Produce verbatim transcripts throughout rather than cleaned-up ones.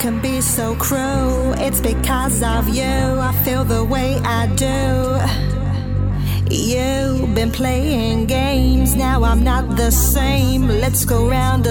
can be so cruel. It's because of you I feel the way I do. You've been playing games, now I'm not the same. Let's go round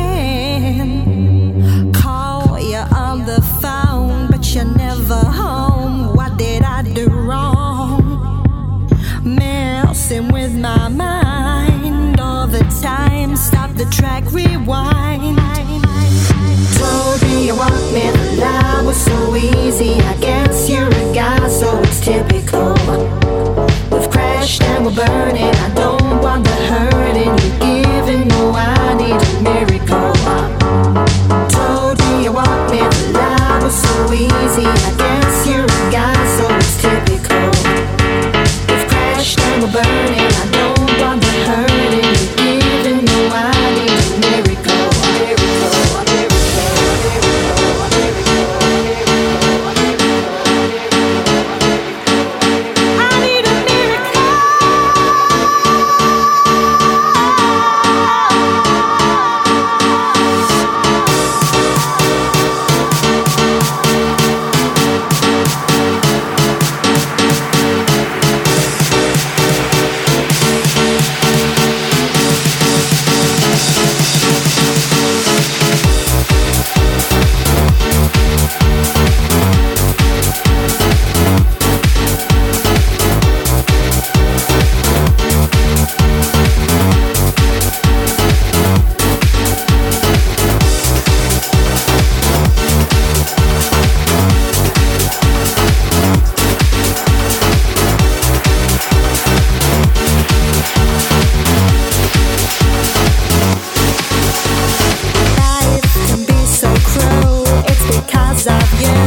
again. Call you on the phone, but you're never home. What did I do wrong? Messing with my mind all the time. Stop the track, rewind. Told me you want me, the lie was so easy. I guess you're a guy, so it's typical. We've crashed and we're burning. I don't want the hurting. You're giving, no, I need a miracle. Told me you want me, the lie was so easy. I guess you're a guy, so it's typical. We've crashed and we're burning. I don't want the hurting. You're giving, no, I need a miracle. Miracle. Life can be so cruel, it's because of you.